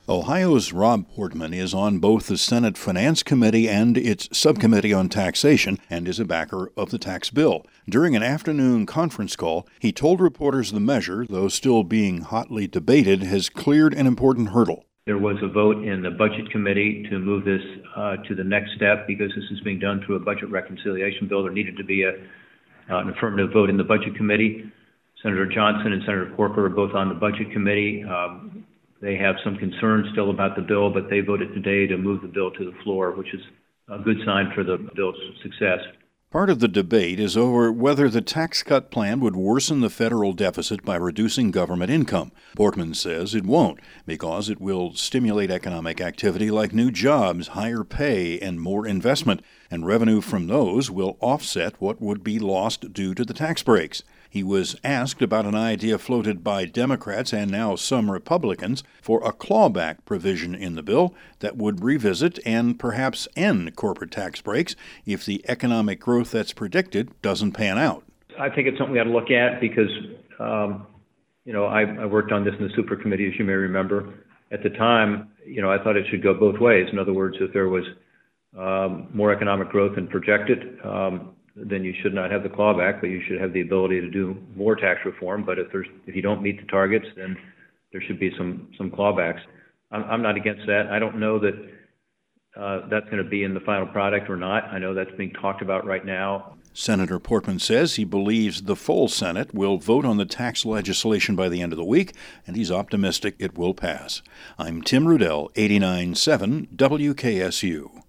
Ohio's Rob Portman is on both the Senate Finance Committee and its Subcommittee on Taxation and is a backer of the tax bill. During an afternoon conference call, he told reporters the measure, though still being hotly debated, has cleared an important hurdle. There was a vote in the Budget Committee to move this to the next step because this is being done through a budget reconciliation bill. There needed to be an affirmative vote in the Budget Committee. Senator Johnson and Senator Corker are both on the Budget Committee. They have some concerns still about the bill, but they voted today to move the bill to the floor, which is a good sign for the bill's success. Part of the debate is over whether the tax cut plan would worsen the federal deficit by reducing government income. Portman says it won't, because it will stimulate economic activity like new jobs, higher pay, and more investment, and revenue from those will offset what would be lost due to the tax breaks. He was asked about an idea floated by Democrats and now some Republicans for a clawback provision in the bill that would revisit and perhaps end corporate tax breaks if the economic growth that's predicted doesn't pan out. I think it's something we ought to look at because, I worked on this in the super committee, as you may remember. At the time, I thought it should go both ways. In other words, if there was more economic growth than projected, then you should not have the clawback, but you should have the ability to do more tax reform. But if you don't meet the targets, then there should be some clawbacks. I'm not against that. I don't know that that's going to be in the final product or not. I know that's being talked about right now. Senator Portman says he believes the full Senate will vote on the tax legislation by the end of the week, and he's optimistic it will pass. I'm Tim Rudell, 89.7 WKSU.